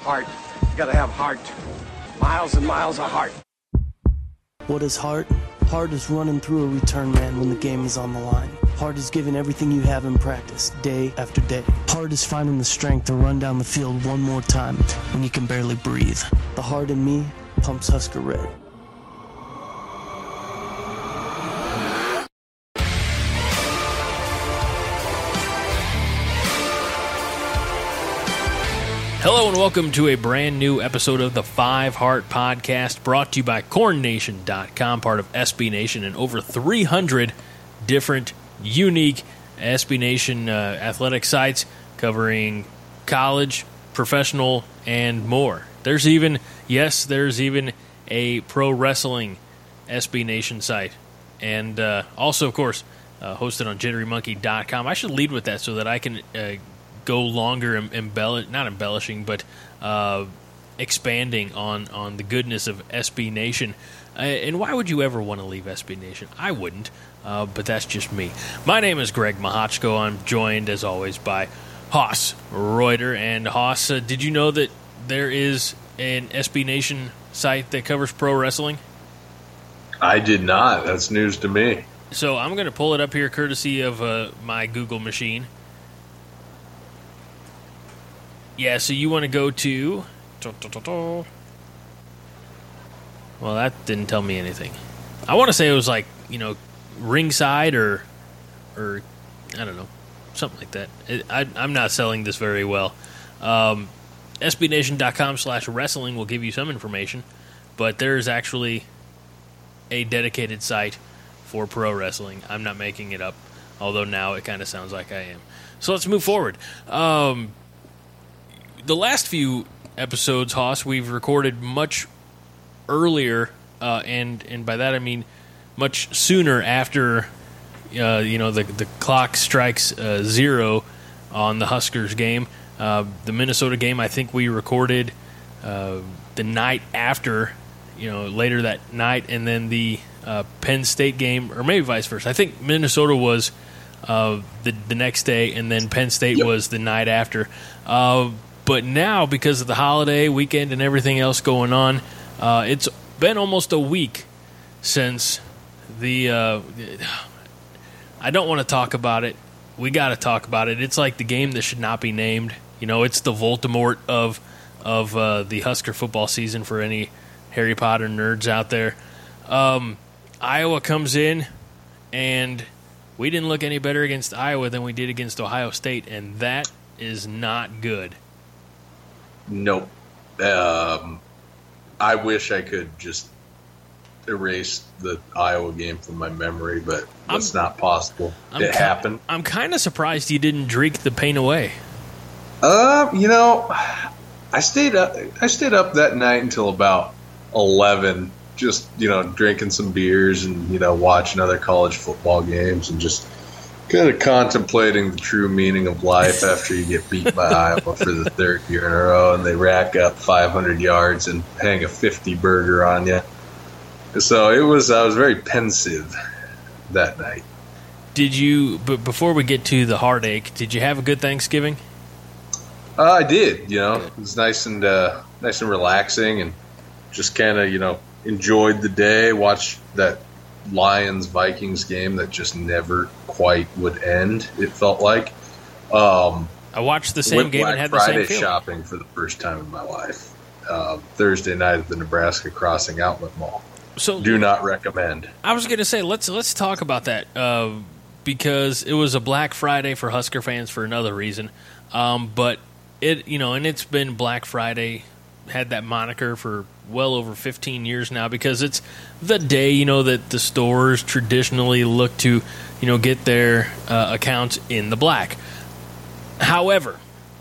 Heart. You gotta have heart. Miles and miles of heart. What is heart? Heart is running through a return man when the game is on the line. Heart is giving everything you have in practice, day after day. Heart is finding the strength to run down the field one more time when you can barely breathe. The heart in me pumps Husker Red. Hello and welcome to a brand new episode of the Five Heart Podcast, brought to you by CornNation.com, part of SB Nation, and over 300 different unique SB Nation athletic sites covering college, professional, and more. There's even a pro wrestling SB Nation site, and also, of course, hosted on JitteryMonkey.com. I should lead with that so that I can go longer, not embellishing, but expanding on the goodness of SB Nation. And why would you ever want to leave SB Nation? I wouldn't, but that's just me. My name is Greg Mahochko. I'm joined, as always, by Haas Reuter. And Haas, did you know that there is an SB Nation site that covers pro wrestling? I did not. That's news to me. So I'm going to pull it up here courtesy of my Google machine. Yeah, so you want to go to... Well, that didn't tell me anything. I want to say it was like, Ringside or I don't know, something like that. I'm not selling this very well. SBNation.com/wrestling will give you some information, but there is actually a dedicated site for pro wrestling. I'm not making it up, although now it kind of sounds like I am. So let's move forward. The last few episodes, Haas, we've recorded much earlier, and by that I mean much sooner after the clock strikes 0 on the Huskers game. The Minnesota game, I think we recorded the night after, later that night, and then the Penn State game, or maybe vice versa. I think Minnesota was the next day, and then Penn State was the night after. But now, because of the holiday weekend and everything else going on, it's been almost a week since the... I don't want to talk about it. We got to talk about it. It's like the game that should not be named. It's the Voldemort of the Husker football season for any Harry Potter nerds out there. Iowa comes in, and we didn't look any better against Iowa than we did against Ohio State, and that is not good. Nope. I wish I could just erase the Iowa game from my memory, but that's not possible. It happened. I'm kind of surprised you didn't drink the pain away. I stayed up that night until about 11, just, drinking some beers and, watching other college football games and just kind of contemplating the true meaning of life after you get beat by Iowa for the third year in a row and they rack up 500 yards and hang a 50 burger on you. So I was very pensive that night. But before we get to the heartache, did you have a good Thanksgiving? I did, It was nice and relaxing, and just kind of, enjoyed the day, watched that Lions-Vikings game that just never quite would end, it felt like. I watched the same game and had the same feeling. Friday shopping for the first time in my life. Thursday night at the Nebraska Crossing Outlet Mall. So do not recommend. I was going to say, let's talk about that, because it was a Black Friday for Husker fans for another reason. But and it's been Black Friday, had that moniker for well over 15 years now, because it's the day, that the stores traditionally look to, get their accounts in the black. However,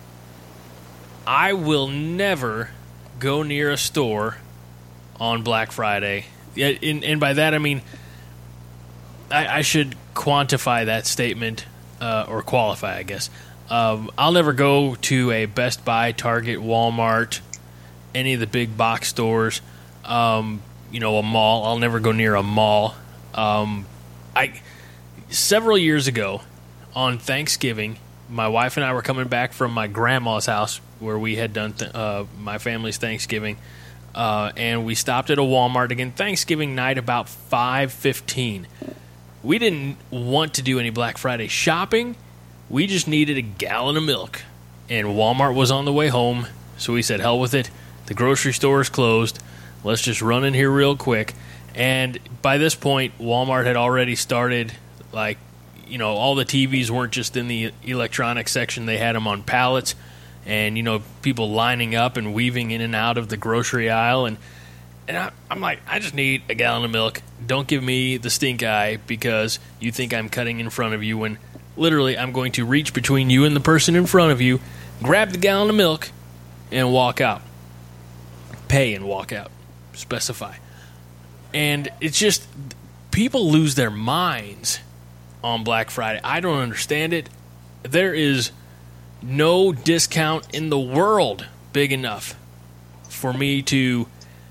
I will never go near a store on Black Friday. And by that I mean I should quantify that statement, or qualify, I guess. I'll never go to a Best Buy, Target, Walmart, any of the big box stores, a mall. I'll never go near a mall. Several years ago on Thanksgiving, my wife and I were coming back from my grandma's house where we had done my family's Thanksgiving, and we stopped at a Walmart again Thanksgiving night about 5:15. We didn't want to do any Black Friday shopping. We just needed a gallon of milk, and Walmart was on the way home, so we said, hell with it. The grocery store is closed. Let's just run in here real quick. And by this point, Walmart had already started, like, you know, all the TVs weren't just in the electronics section. They had them on pallets, and, you know, people lining up and weaving in and out of the grocery aisle. And I'm like, I just need a gallon of milk. Don't give me the stink eye because you think I'm cutting in front of you when literally I'm going to reach between you and the person in front of you, grab the gallon of milk, and walk out. Pay and walk out. Specify. And it's just, people lose their minds on Black Friday. I don't understand it. There is no discount in the world big enough for me to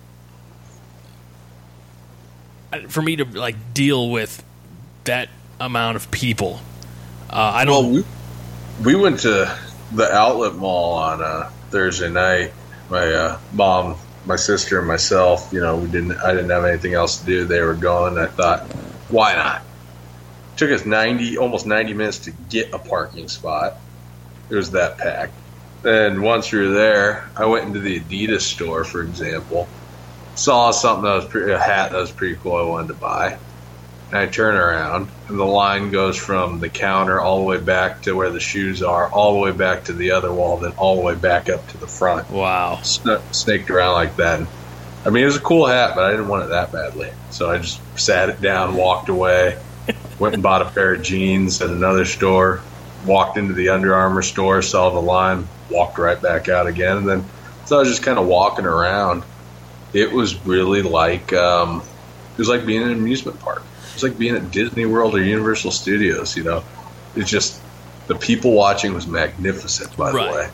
like deal with that amount of people. I don't. Well, we went to the outlet mall on Thursday night. My mom, my sister, and myself. You know, I didn't have anything else to do. They were gone. I thought, why not? Took us almost 90 minutes to get a parking spot. It was that packed. And once we were there, I went into the Adidas store, for example. Saw something that was a hat that was pretty cool. I wanted to buy. And I turn around, and the line goes from the counter all the way back to where the shoes are, all the way back to the other wall, then all the way back up to the front. Wow. Snaked around like that. I mean, it was a cool hat, but I didn't want it that badly. So I just sat it down, walked away, went and bought a pair of jeans at another store, walked into the Under Armour store, saw the line, walked right back out again. And then, so I was just kind of walking around. It was really like, it was like being in an amusement park. It was like being at Disney World or Universal Studios, you know. It's just, the people watching was magnificent, by the way.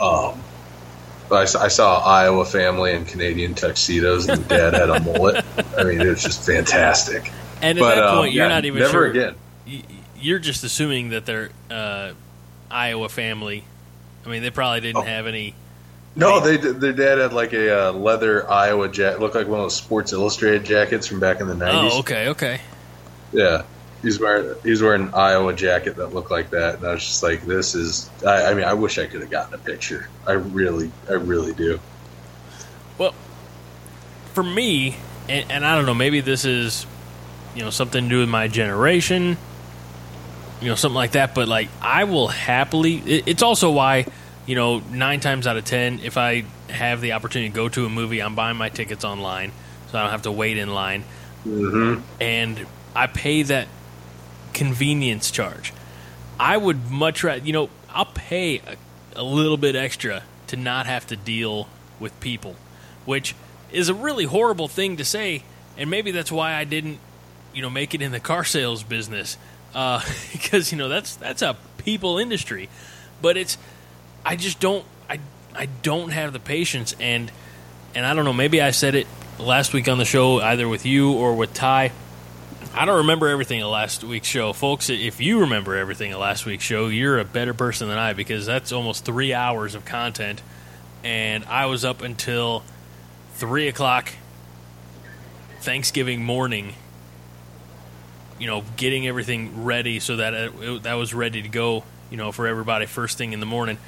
I saw Iowa family in Canadian tuxedos, and the dad had a mullet. I mean, it was just fantastic. And at that point, you're not even never sure. Again. You're just assuming that they're Iowa family. I mean, they probably didn't have any. No, their dad had like a leather Iowa jacket. Looked like one of those Sports Illustrated jackets from back in the 90s. Oh, okay. Yeah. He's wearing an Iowa jacket that looked like that, and I was just like, "This is." I mean, I wish I could have gotten a picture. I really do. Well, for me, and I don't know, maybe this is, you know, something to do with my generation, you know, something like that. But like, I will happily. It's also why, you know, 9 times out of 10, if I have the opportunity to go to a movie, I'm buying my tickets online, so I don't have to wait in line, and I pay that convenience charge. I would much rather, you know, I'll pay a little bit extra to not have to deal with people, which is a really horrible thing to say, and maybe that's why I didn't, you know, make it in the car sales business, because, you know, that's a people industry. But it's, I just don't, I don't have the patience, and I don't know, maybe I said it last week on the show, either with you or with Ty. I don't remember everything of last week's show. Folks, if you remember everything of last week's show, you're a better person than I, because that's almost 3 hours of content, and I was up until 3 o'clock Thanksgiving morning, you know, getting everything ready so that that was ready to go, you know, for everybody first thing in the morning.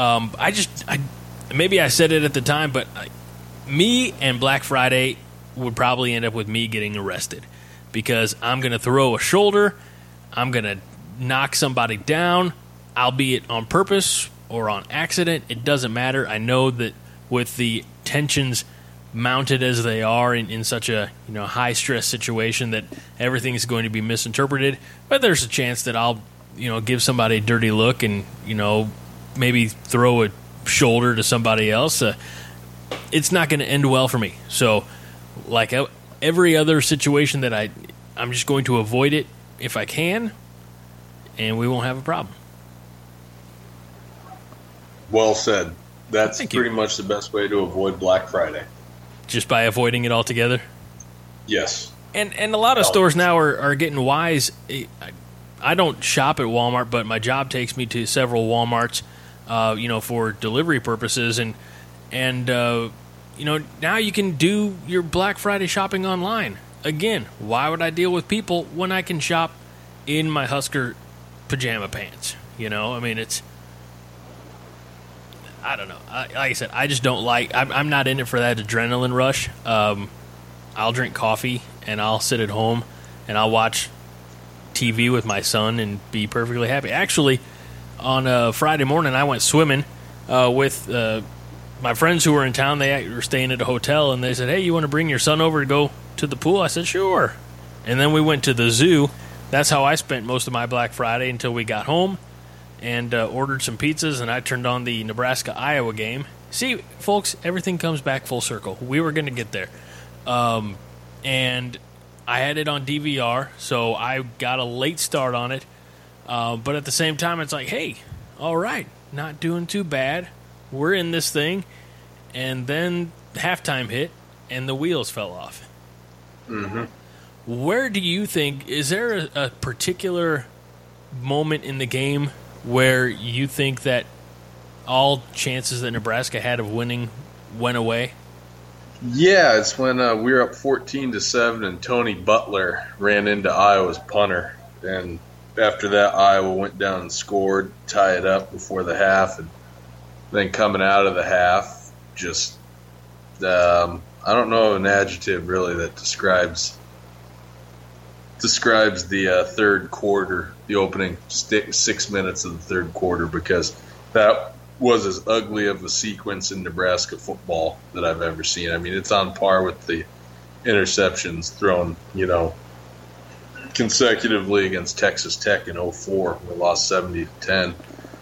Maybe I said it at the time, but me and Black Friday would probably end up with me getting arrested, because I'm going to throw a shoulder, I'm going to knock somebody down, albeit on purpose or on accident. It doesn't matter. I know that with the tensions mounted as they are in such a, you know, high-stress situation, that everything is going to be misinterpreted, but there's a chance that I'll, you know, give somebody a dirty look and, you know, maybe throw a shoulder to somebody else. It's not going to end well for me. So, like every other situation that I'm just going to avoid it if I can, and we won't have a problem. Well said. That's pretty much the best way to avoid Black Friday. Just by avoiding it altogether? Yes. And a lot of stores now are getting wise. I don't shop at Walmart, but my job takes me to several Walmarts, for delivery purposes, and now you can do your Black Friday shopping online. Again, why would I deal with people when I can shop in my Husker pajama pants? It's, I don't know. Like I said, I just don't like. I'm not in it for that adrenaline rush. I'll drink coffee and I'll sit at home and I'll watch TV with my son and be perfectly happy. Actually, on a Friday morning, I went swimming with my friends who were in town. They were staying at a hotel, and they said, "Hey, you want to bring your son over to go to the pool?" I said, "Sure." And then we went to the zoo. That's how I spent most of my Black Friday until we got home and ordered some pizzas, and I turned on the Nebraska-Iowa game. See, folks, everything comes back full circle. We were going to get there. And I had it on DVR, so I got a late start on it. But at the same time, it's like, hey, all right, not doing too bad. We're in this thing. And then halftime hit, and the wheels fell off. Mm-hmm. Where do you think, is there a particular moment in the game where you think that all chances that Nebraska had of winning went away? Yeah, it's when we were up 14-7 and Tony Butler ran into Iowa's punter. And after that, Iowa went down and scored, tie it up before the half. And then coming out of the half, just, I don't know an adjective really that describes the third quarter, the opening 6 minutes of the third quarter, because that was as ugly of a sequence in Nebraska football that I've ever seen. I mean, it's on par with the interceptions thrown, consecutively against Texas Tech in 2004. We lost 70-10.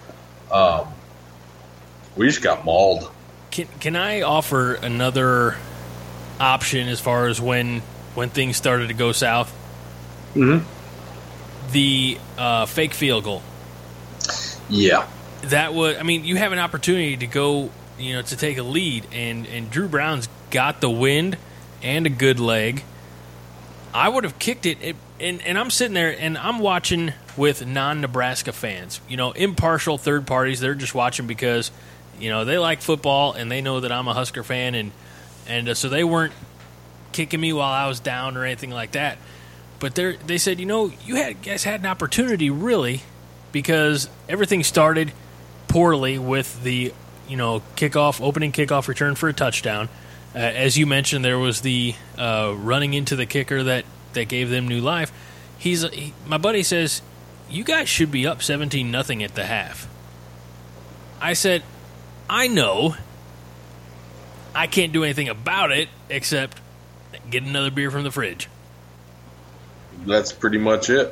We just got mauled. Can I offer another option as far as when things started to go south? Mm-hmm. The fake field goal. Yeah. That was, you have an opportunity to go, to take a lead, and Drew Brown's got the wind and a good leg. I would have kicked it, and I'm sitting there, and I'm watching with non-Nebraska fans, impartial third parties. They're just watching because, they like football, and they know that I'm a Husker fan, and so they weren't kicking me while I was down or anything like that. But they said, you guys had an opportunity, really, because everything started poorly with the, opening kickoff return for a touchdown. As you mentioned, there was the running into the kicker that gave them new life. My buddy says, you guys should be up 17-0 at the half. I said, I know. I can't do anything about it except get another beer from the fridge. That's pretty much it.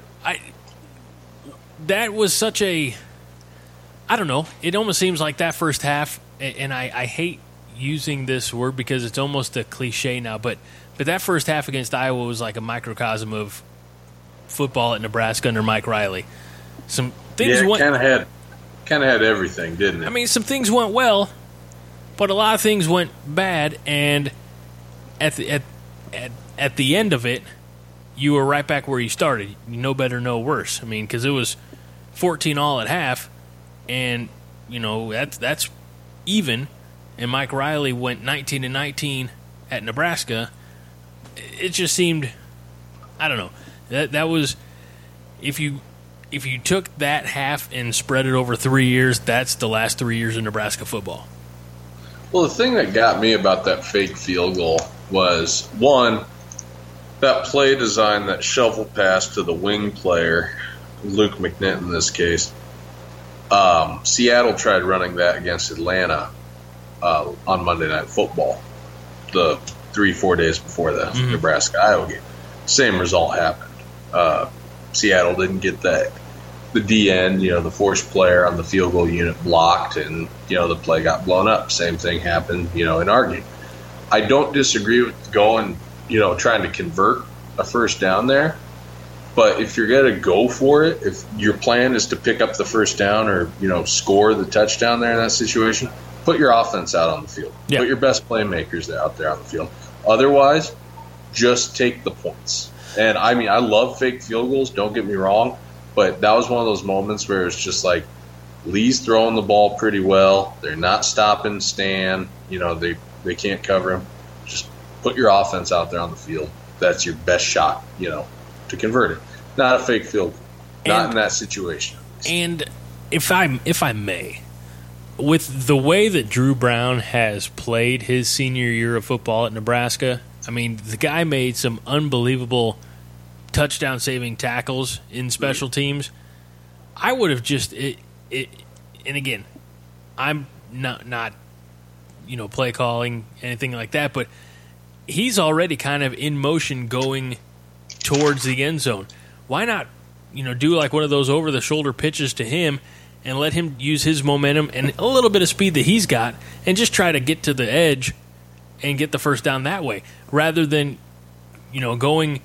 That was such a, I don't know, it almost seems like that first half, and I hate using this word because it's almost a cliche now, but that first half against Iowa was like a microcosm of football at Nebraska under Mike Riley. Some things kind of had everything, didn't it? Some things went well, but a lot of things went bad, and at the end of it, you were right back where you started. No better, no worse. Because it was 14-all at half, and that's even. And Mike Riley went 19-19 at Nebraska. It just seemed, I don't know. That was, if you took that half and spread it over 3 years, that's the last 3 years of Nebraska football. Well, the thing that got me about that fake field goal was, one, that play design, that shovel pass to the wing player, Luke McNitt in this case. Seattle tried running that against Atlanta on Monday Night Football, the 3-4 days before the Nebraska-Iowa game. Same result happened. Seattle didn't get that. The DN, the forced player on the field goal unit blocked, and, the play got blown up. Same thing happened, in our game. I don't disagree with going, trying to convert a first down there. But if you're going to go for it, if your plan is to pick up the first down or, score the touchdown there in that situation, put your offense out on the field. Yeah. Put your best playmakers out there on the field. Otherwise, just take the points. And, I love fake field goals, don't get me wrong. But that was one of those moments where it's just like Lee's throwing the ball pretty well. They're not stopping Stan. They can't cover him. Just put your offense out there on the field. That's your best shot, to convert it. Not a fake field goal. Not in that situation. And if I may, with the way that Drew Brown has played his senior year of football at Nebraska, I mean, the guy made some unbelievable touchdown-saving tackles in special teams. I would have just and again, I'm not play calling anything like that, but he's already kind of in motion going towards the end zone. Why not, do like one of those over-the-shoulder pitches to him and let him use his momentum and a little bit of speed that he's got and just try to get to the edge and get the first down that way, rather than, going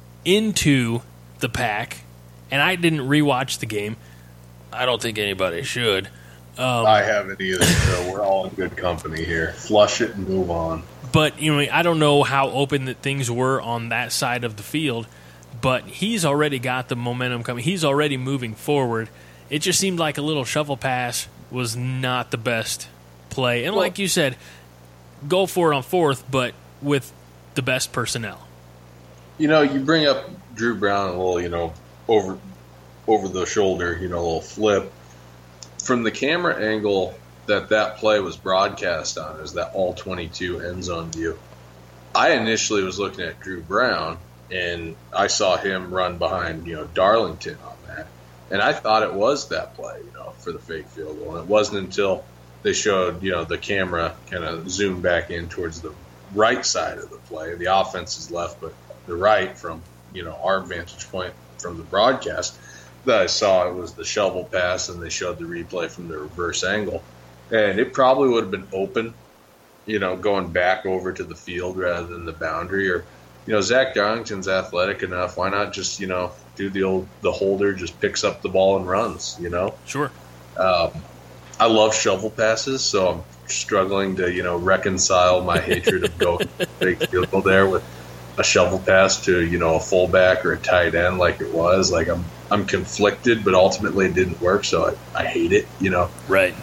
into the pack. And I didn't rewatch the game. I don't think anybody should. I haven't either, so we're all in good company here. Flush it and move on. But, I don't know how open that things were on that side of the field, but he's already got the momentum coming. He's already moving forward. It just seemed like a little shovel pass was not the best play. And like you said, go for it on fourth, but with the best personnel. You bring up Drew Brown a little, over the shoulder, a little flip. From the camera angle that play was broadcast on, is that all 22 end zone view. I initially was looking at Drew Brown, and I saw him run behind, Darlington on that. And I thought it was that play, for the fake field goal. And it wasn't until they showed, the camera kind of zoomed back in towards the right side of the play. The offense is left, but the right from, our vantage point from the broadcast, that I saw it was the shovel pass, and they showed the replay from the reverse angle. And it probably would have been open, going back over to the field rather than the boundary. Or, Zach Darlington's athletic enough. Why not just, do the holder, just picks up the ball and runs, Sure. I love shovel passes, so I'm struggling to, reconcile my hatred of going fake field goal there with a shovel pass to, a fullback or a tight end like it was. Like, I'm conflicted, but ultimately it didn't work, so I hate it, Right.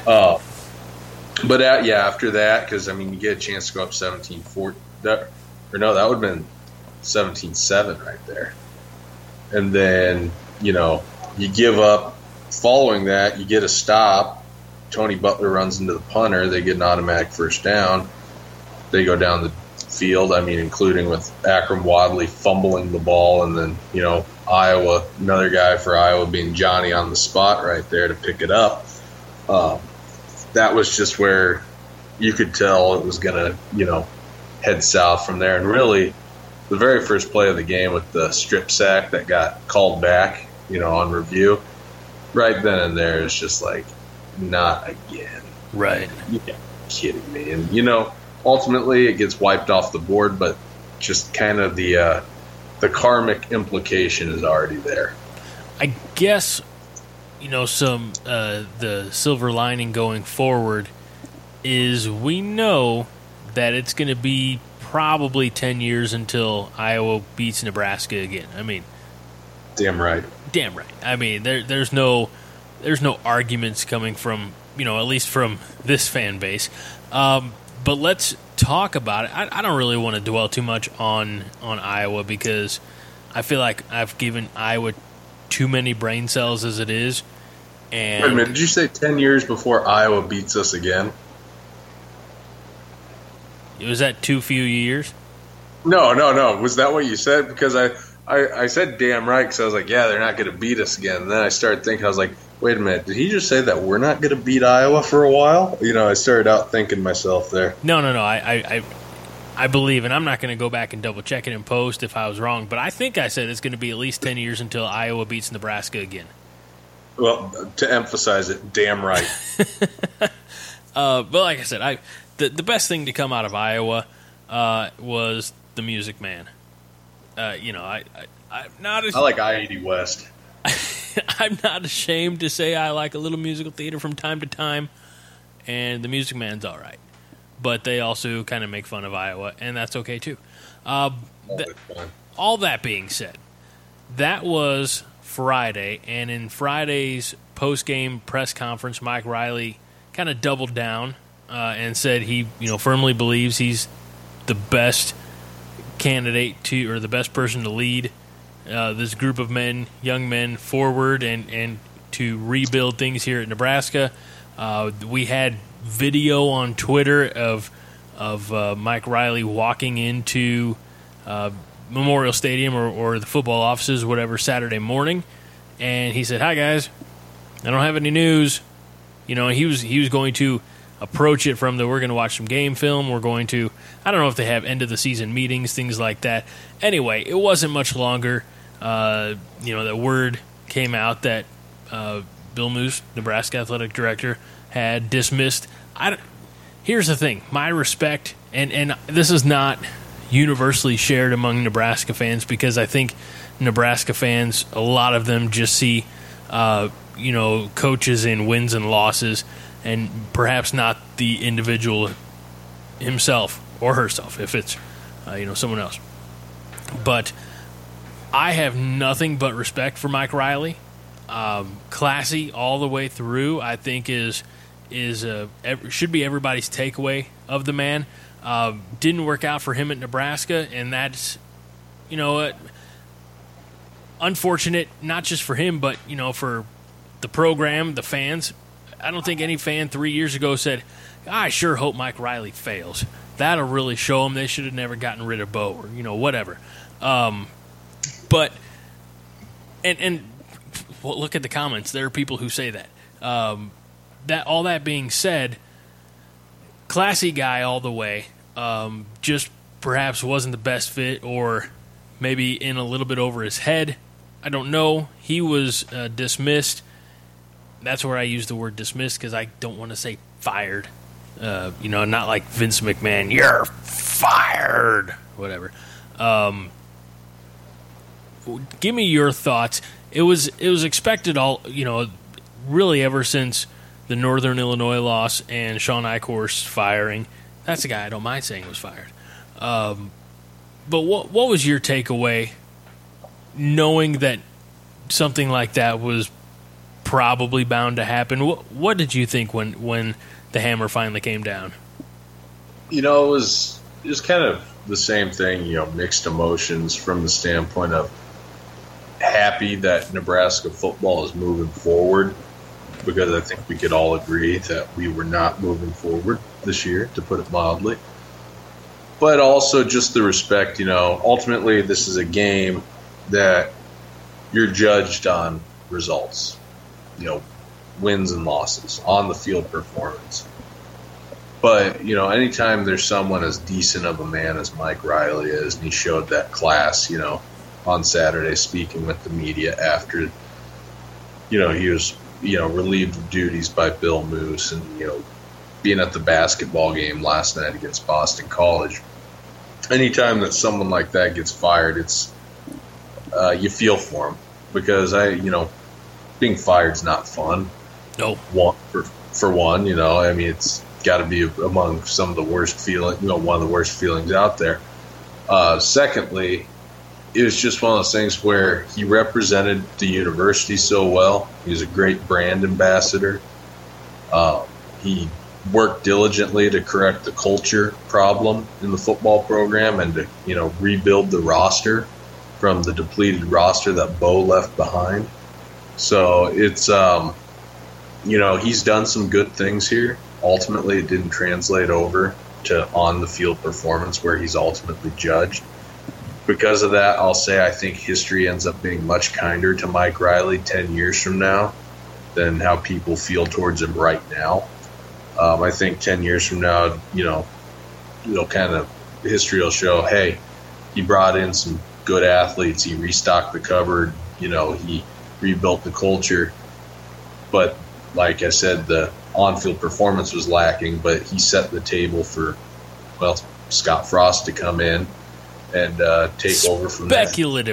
But after that, because, you get a chance to go up 17-4. That would have been 17-7 right there. And then, you give up. Following that, you get a stop. Tony Butler runs into the punter. They get an automatic first down. They go down the field, including with Akram Wadley fumbling the ball, and then, Iowa, another guy for Iowa being Johnny on the spot right there to pick it up. That was just where you could tell it was going to, head south from there. And really, the very first play of the game with the strip sack that got called back, on review, right then and there is just like, not again. Right. You're kidding me. And, ultimately it gets wiped off the board, but just kind of the karmic implication is already there. I guess, some the silver lining going forward is we know that it's going to be probably 10 years until Iowa beats Nebraska again. Damn right. There's no arguments coming from, at least from this fan base. But let's talk about it. I don't really want to dwell too much on Iowa, because I feel like I've given Iowa too many brain cells as it is. And wait a minute, did you say 10 years before Iowa beats us again? Was that too few years? No. Was that what you said? Because I said damn right, because I was like, yeah, they're not going to beat us again. And then I started thinking, I was like, wait a minute, did he just say that we're not going to beat Iowa for a while? I started out thinking myself there. No. I believe, and I'm not going to go back and double check it in post if I was wrong, but I think I said it's going to be at least 10 years until Iowa beats Nebraska again. Well, to emphasize it, damn right. But like I said, the best thing to come out of Iowa was the Music Man. I'm not. I like I-80 West. I'm not ashamed to say I like a little musical theater from time to time, and the Music Man's all right. But they also kind of make fun of Iowa, and that's okay too. All that being said, that was Friday, and in Friday's post-game press conference, Mike Riley kind of doubled down and said he, firmly believes he's the best candidate to, or the best person to lead this group of men, young men, forward and to rebuild things here at Nebraska. We had video on Twitter of Mike Riley walking into Memorial Stadium or the football offices, whatever, Saturday morning, and he said, "Hi guys, I don't have any news." He was going to approach it from we're going to watch some game film. We're going to, I don't know if they have end of the season meetings, things like that. Anyway, it wasn't much longer. The word came out that Bill Moos, Nebraska athletic director, had dismissed. Here's the thing, my respect, and this is not universally shared among Nebraska fans, because I think Nebraska fans, a lot of them just see, coaches in wins and losses, and perhaps not the individual himself or herself, if it's, someone else. But I have nothing but respect for Mike Riley. Classy all the way through, I think should be everybody's takeaway of the man. Didn't work out for him at Nebraska, and that's, unfortunate, not just for him, but, for the program, the fans. I don't think any fan 3 years ago said, "I sure hope Mike Riley fails. That'll really show them they should have never gotten rid of Bo," or, whatever. But, and well, look at the comments. There are people who say that. All that being said, classy guy all the way, just perhaps wasn't the best fit, or maybe in a little bit over his head. I don't know. He was dismissed. That's where I use the word dismissed, because I don't want to say fired. Not like Vince McMahon, "You're fired," whatever. Give me your thoughts. It was expected really ever since the Northern Illinois loss and Sean Eichhorst's firing. That's a guy I don't mind saying was fired. But what was your takeaway, knowing that something like that was probably bound to happen? What did you think when the hammer finally came down? It was kind of the same thing, mixed emotions from the standpoint of happy that Nebraska football is moving forward, because I think we could all agree that we were not moving forward this year, to put it mildly. But also just the respect, ultimately this is a game that you're judged on results, wins and losses, on the field performance. But, anytime there's someone as decent of a man as Mike Riley is, and he showed that class, on Saturday, speaking with the media after, he was, relieved of duties by Bill Moos, and, being at the basketball game last night against Boston College. Anytime that someone like that gets fired, it's, you feel for him, because being fired's not fun. No. For one, it's got to be among some of the worst one of the worst feelings out there. Secondly, it was just one of those things where he represented the university so well. He was a great brand ambassador. He worked diligently to correct the culture problem in the football program, and to rebuild the roster from the depleted roster that Bo left behind. So it's he's done some good things here. Ultimately, it didn't translate over to on the field performance where he's ultimately judged. Because of that, I'll say I think history ends up being much kinder to Mike Riley 10 years from now than how people feel towards him right now. I think 10 years from now, history will show, hey, he brought in some good athletes, he restocked the cupboard, he rebuilt the culture. But like I said, the on-field performance was lacking, but he set the table for, Scott Frost to come in and take over from there.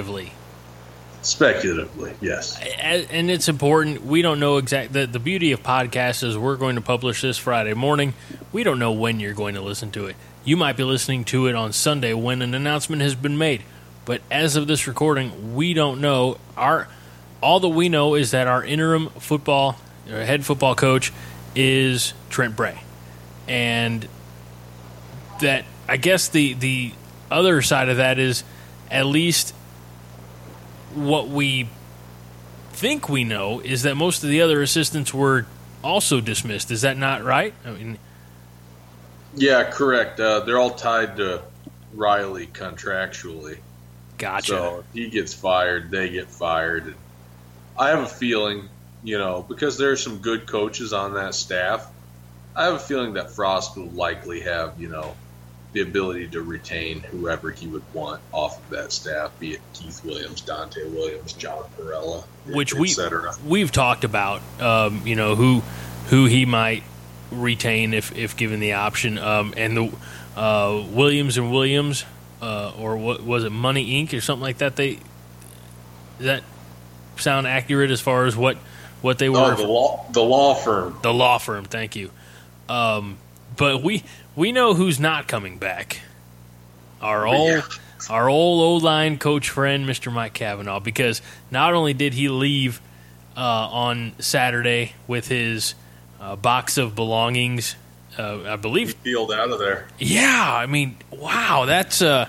Speculatively, yes. And it's important. We don't know exactly. The beauty of podcasts is we're going to publish this Friday morning. We don't know when you're going to listen to it. You might be listening to it on Sunday when an announcement has been made. But as of this recording, we don't know. all that we know is that our interim head football coach is Trent Bray. And that, I guess the other side of that is at least what we think we know is that most of the other assistants were also dismissed. Is that not right? I mean, yeah, correct. They're all tied to Riley contractually. Gotcha. So if he gets fired, they get fired. And I have a feeling, because there are some good coaches on that staff, I have a feeling that Frost will likely have, the ability to retain whoever he would want off of that staff, be it Keith Williams, Dante Williams, John Perella, which etc. We've talked about, who he might retain if given the option, and the Williams and Williams, or what was it, Money Inc. or something like that? Does that sound accurate as far as what they were? Oh, the law firm. The law firm. Thank you. But we know who's not coming back. Our old O-line coach friend, Mr. Mike Cavanaugh, because not only did he leave on Saturday with his box of belongings, I believe, he peeled out of there. Yeah, I mean, wow, that's I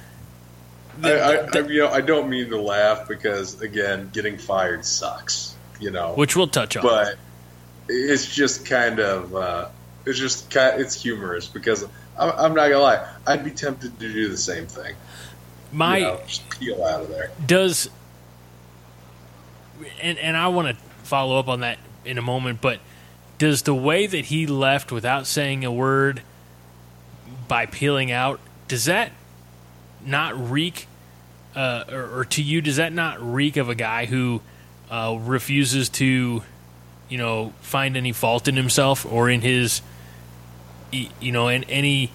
don't mean to laugh because, again, getting fired sucks, which we'll touch on. But it's just kind of it's humorous because I'm not gonna lie, I'd be tempted to do the same thing. Just peel out of there. And I want to follow up on that in a moment, but does the way that he left without saying a word by peeling out, does that not reek, or to you, does that not reek of a guy who refuses to, find any fault in himself or in his, in any,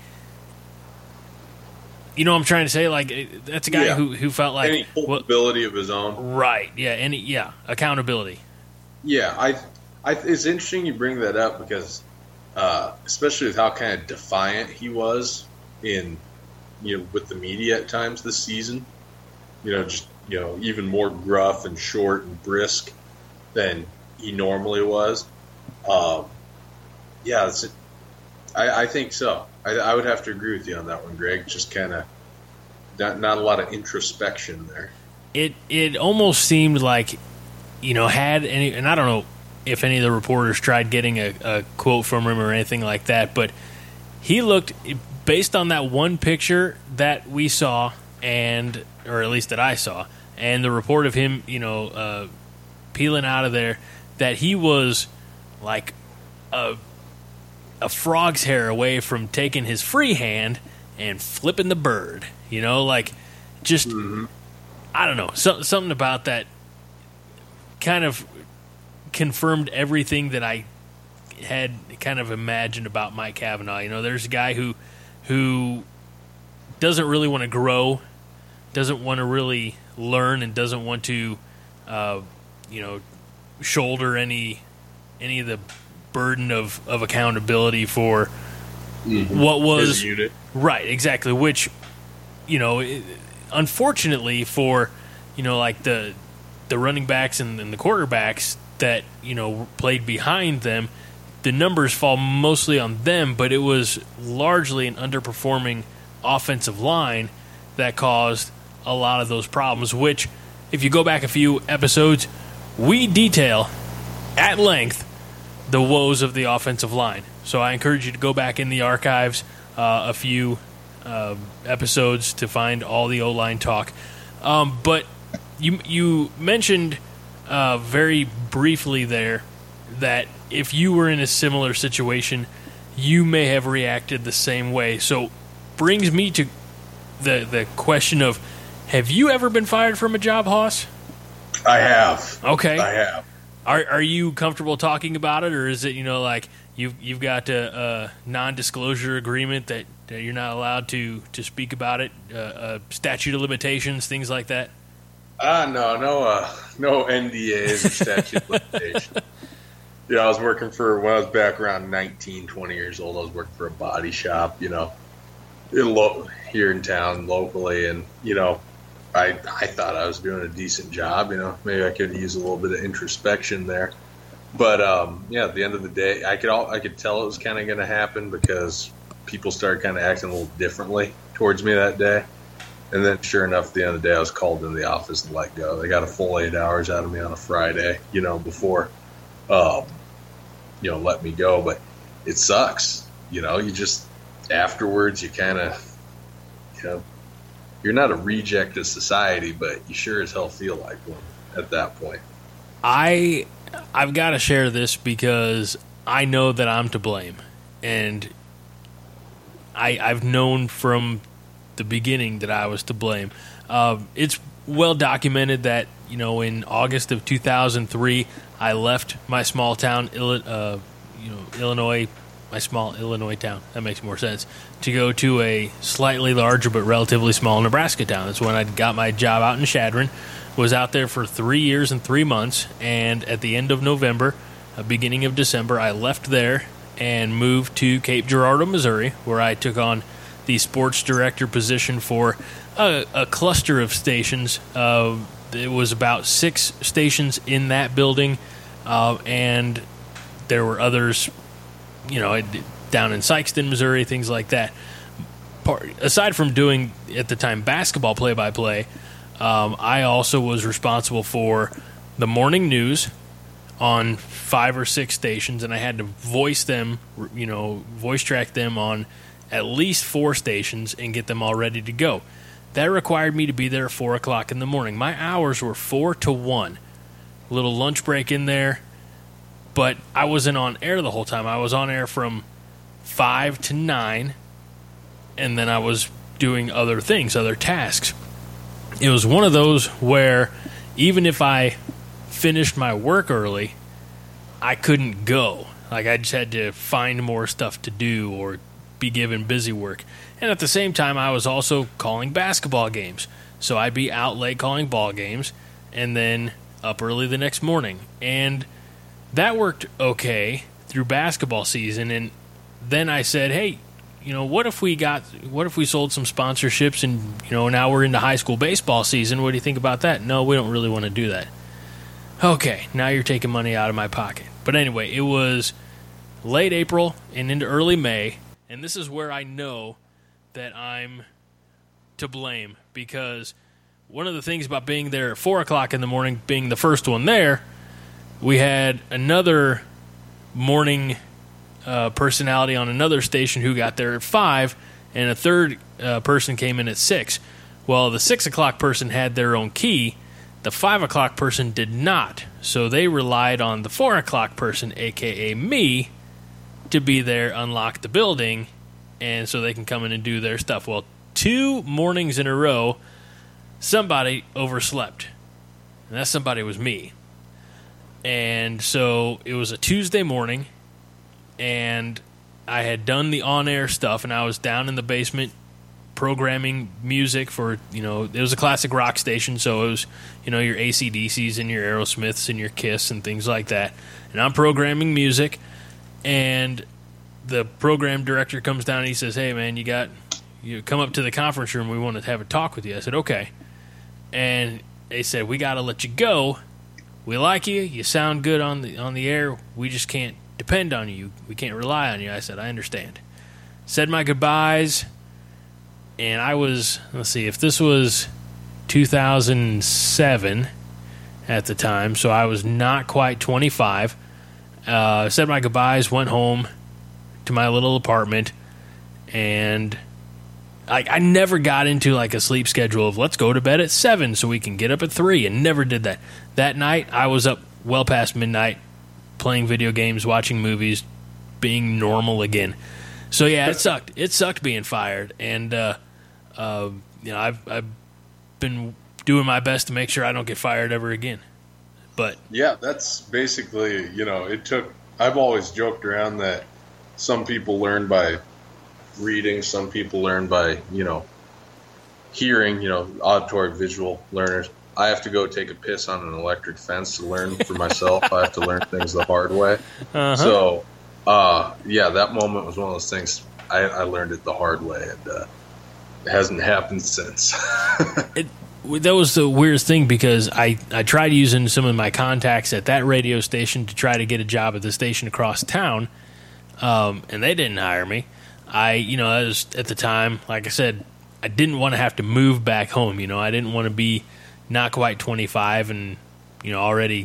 I'm trying to say, like, that's a guy who felt like any culpability of his own, right? Yeah, accountability. Yeah, it's interesting you bring that up because, especially with how kind of defiant he was in, with the media at times this season, even more gruff and short and brisk than he normally was. I think so. I would have to agree with you on that one, Greg. Just kind of not a lot of introspection there. It almost seemed like, had any, and I don't know if any of the reporters tried getting a quote from him or anything like that, but he looked, based on that one picture that we saw, or at least that I saw, and the report of him, peeling out of there, that he was like a frog's hair away from taking his free hand and flipping the bird. Just, I don't know, something about that kind of confirmed everything that I had kind of imagined about Mike Cavanaugh. There's a guy who doesn't really want to grow, doesn't want to really learn, and doesn't want to, shoulder any of the burden of accountability for what was his unit. Right, exactly. Which, unfortunately for, like the running backs and the quarterbacks that, played behind them, the numbers fall mostly on them, but it was largely an underperforming offensive line that caused a lot of those problems, which, if you go back a few episodes, we detail at length the woes of the offensive line. So I encourage you to go back in the archives a few episodes to find all the O-line talk. But you mentioned very briefly there that if you were in a similar situation, you may have reacted the same way. So brings me to the question of, have you ever been fired from a job, Hoss? I have. Okay. I have. Are you comfortable talking about it, or is it, like you've got a non-disclosure agreement that you're not allowed to speak about it, statute of limitations, things like that? No NDAs or statute of limitations. I was working when I was back around 19, 20 years old, I was working for a body shop, here in town locally, and, I thought I was doing a decent job. Maybe I could use a little bit of introspection there. But at the end of the day, I could tell it was kind of going to happen because people started kind of acting a little differently towards me that day. And then, sure enough, at the end of the day, I was called into the office and let go. They got a full 8 hours out of me on a Friday, before, let me go. But it sucks. You just afterwards, you kind of, you're not a reject of society, but you sure as hell feel like one at that point. I've got to share this because I know that I'm to blame, and I've known from the beginning that I was to blame. It's well documented that in August of 2003, I left my small town, Illinois, my small Illinois town. That makes more sense, to go to a slightly larger but relatively small Nebraska town. That's when I got my job out in Chadron. Was out there for 3 years and 3 months, and at the end of November, beginning of December, I left there and moved to Cape Girardeau, Missouri, where I took on the sports director position for a cluster of stations. It was about 6 stations in that building, and there were others, down in Sikeston, Missouri, things like that. Aside from doing, at the time, basketball play-by-play, I also was responsible for the morning news on 5 or 6 stations, and I had to voice track them on at least 4 stations and get them all ready to go. That required me to be there at 4 o'clock in the morning. My hours were 4 to 1. A little lunch break in there, but I wasn't on air the whole time. I was on air from 5 to 9, and then I was doing other things, other tasks. It was one of those where even if I finished my work early, I couldn't go. Like, I just had to find more stuff to do or be given busy work. And at the same time, I was also calling basketball games. So I'd be out late calling ball games and then up early the next morning. And that worked okay through basketball season. And then I said, hey, what if we sold some sponsorships and, now we're into high school baseball season. What do you think about that? No, we don't really want to do that. Okay, now you're taking money out of my pocket. But anyway, it was late April and into early May, and this is where I know that I'm to blame, because one of the things about being there at 4 o'clock in the morning, being the first one there, we had another morning personality on another station who got there at 5, and a third person came in at 6. Well, the 6 o'clock person had their own key. The 5 o'clock person did not. So they relied on the 4 o'clock person, a.k.a. me, to be there, unlock the building, and so they can come in and do their stuff. Well, 2 mornings in a row, somebody overslept. And that somebody was me. And so it was a Tuesday morning, and I had done the on-air stuff, and I was down in the basement programming music for, it was a classic rock station, so it was, your AC/DCs and your Aerosmiths and your Kiss and things like that. And I'm programming music, and the program director comes down and he says, hey, man, you come up to the conference room. We want to have a talk with you. I said, okay. And they said, we got to let you go. We like you. You sound good on the air. We just can't depend on you. We can't rely on you. I said, I understand. Said my goodbyes, and I was, let's see, if this was 2007 at the time, so I was not quite 25. Said my goodbyes, went home to my little apartment, and I never got into like a sleep schedule of let's go to bed at 7 so we can get up at 3, and never did that. That night, I was up well past midnight playing video games, watching movies, being normal again. So yeah, it sucked. It sucked being fired, and I've been doing my best to make sure I don't get fired ever again. But yeah, that's basically, it took. I've always joked around that some people learn by reading, some people learn by hearing, auditory visual learners. I have to go take a piss on an electric fence to learn for myself. I have to learn things the hard way. Uh-huh. So that moment was one of those things. I learned it the hard way, and it hasn't happened since. that was the weirdest thing because I tried using some of my contacts at that radio station to try to get a job at the station across town, and they didn't hire me. I was at the time, like I said, I didn't want to have to move back home. I didn't want to be not quite 25 and already.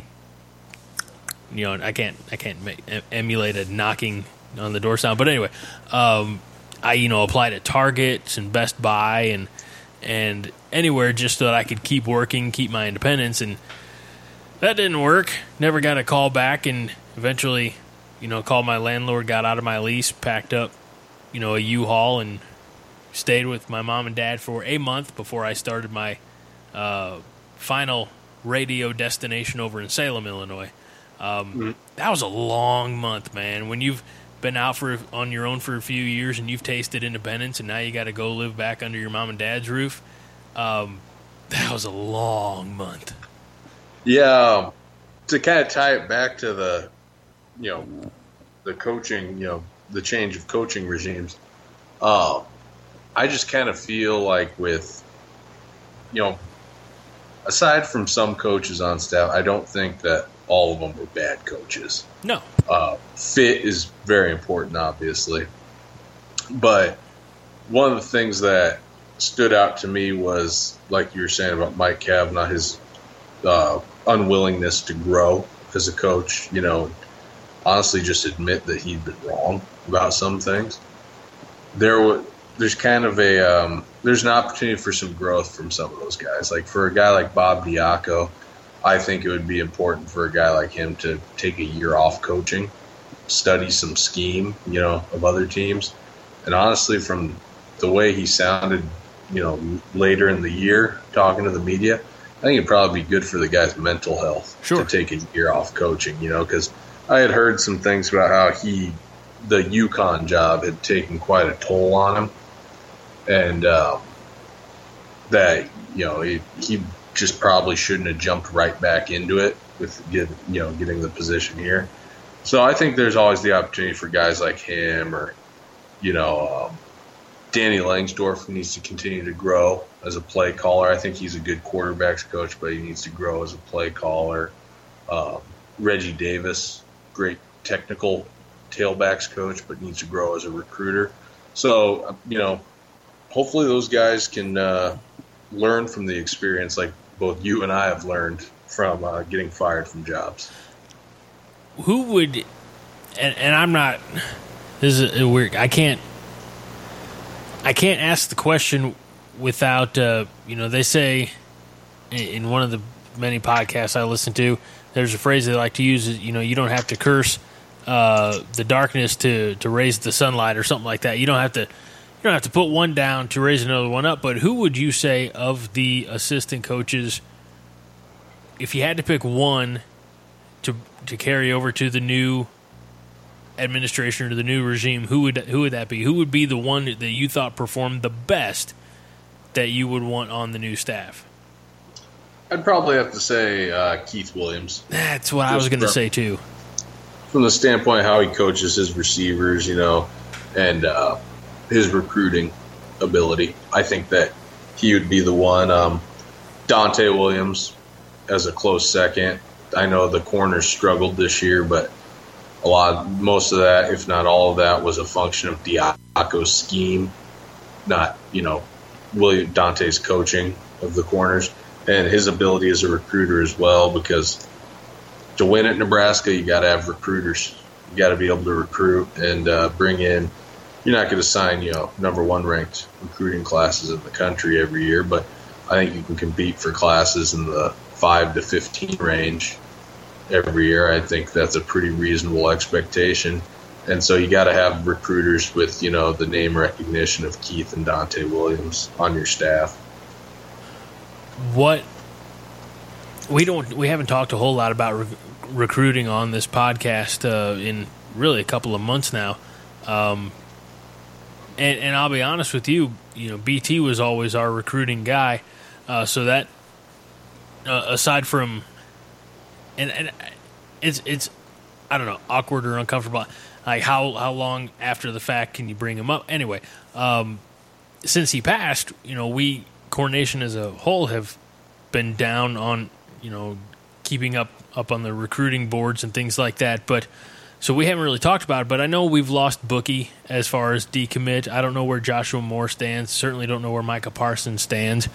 I can't emulate a knocking on the door sound. But anyway, I applied at Targets and Best Buy and anywhere just so that I could keep working, keep my independence, and that didn't work. Never got a call back, and eventually, called my landlord, got out of my lease, packed up, a U-Haul, and stayed with my mom and dad for a month before I started my final radio destination over in Salem, Illinois. That was a long month, man. When you've been out on your own for a few years and you've tasted independence and now you got to go live back under your mom and dad's roof, that was a long month. Yeah, to kind of tie it back to the coaching, the change of coaching regimes, I just kind of feel like with, aside from some coaches on staff, I don't think that all of them were bad coaches. No. Fit is very important, obviously. But one of the things that stood out to me was, like you were saying about Mike Kavanaugh, his unwillingness to grow as a coach. Honestly, just admit that he'd been wrong about some things. There's kind of there's an opportunity for some growth from some of those guys. Like for a guy like Bob Diaco, I think it would be important for a guy like him to take a year off coaching, study some scheme, of other teams. And honestly, from the way he sounded, later in the year talking to the media, I think it'd probably be good for the guy's mental health to take a year off coaching, because I had heard some things about how the UConn job had taken quite a toll on him. And that, he just probably shouldn't have jumped right back into it with getting the position here. So I think there's always the opportunity for guys like him or, Danny Langsdorff needs to continue to grow as a play caller. I think he's a good quarterbacks coach, but he needs to grow as a play caller. Reggie Davis, great technical tailbacks coach, but needs to grow as a recruiter. So, hopefully those guys can learn from the experience like both you and I have learned from getting fired from jobs. Who would, and I'm not, this is weird, I can't ask the question without, they say in one of the many podcasts I listen to, there's a phrase they like to use is, you don't have to curse the darkness to raise the sunlight or something like that. You don't have to put one down to raise another one up. But who would you say of the assistant coaches, if you had to pick one to carry over to the new administration or the new regime, who would that be? Who would be the one that you thought performed the best that you would want on the new staff? I'd probably have to say Keith Williams. That's what I was going to say too. From the standpoint of how he coaches his receivers, and his recruiting ability, I think that he would be the one. Dante Williams as a close second. I know the corners struggled this year, but most of that, if not all of that, was a function of Diaco's scheme, not, Dante's coaching of the corners and his ability as a recruiter as well, because to win at Nebraska, you got to have recruiters. You got to be able to recruit and bring in. You're not going to sign, number one ranked recruiting classes in the country every year, but I think you can compete for classes in the 5 to 15 range every year. I think that's a pretty reasonable expectation. And so you got to have recruiters with, the name recognition of Keith and Dante Williams on your staff. We haven't talked a whole lot about recruiting on this podcast in really a couple of months now. And I'll be honest with you, BT was always our recruiting guy. So that, aside from, and it's I don't know, awkward or uncomfortable. Like how long after the fact can you bring him up? Anyway, since he passed, we Core Nation as a whole have been down on, keeping up on the recruiting boards and things like that. But so we haven't really talked about it, but I know we've lost Bookie as far as decommit. I don't know where Joshua Moore stands. Certainly don't know where Micah Parsons stands.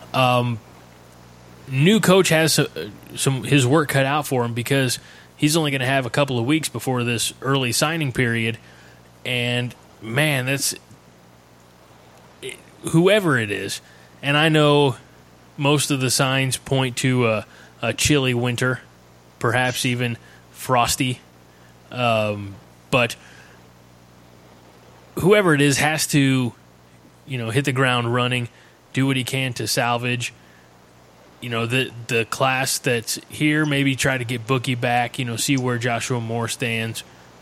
New coach has his work cut out for him because he's only going to have a couple of weeks before this early signing period. And, man, that's whoever it is. And I know most of the signs point to a chilly winter, perhaps even frosty. But whoever it is has to, hit the ground running, do what he can to salvage, the class that's here, maybe try to get Bookie back, see where Joshua Moore stands,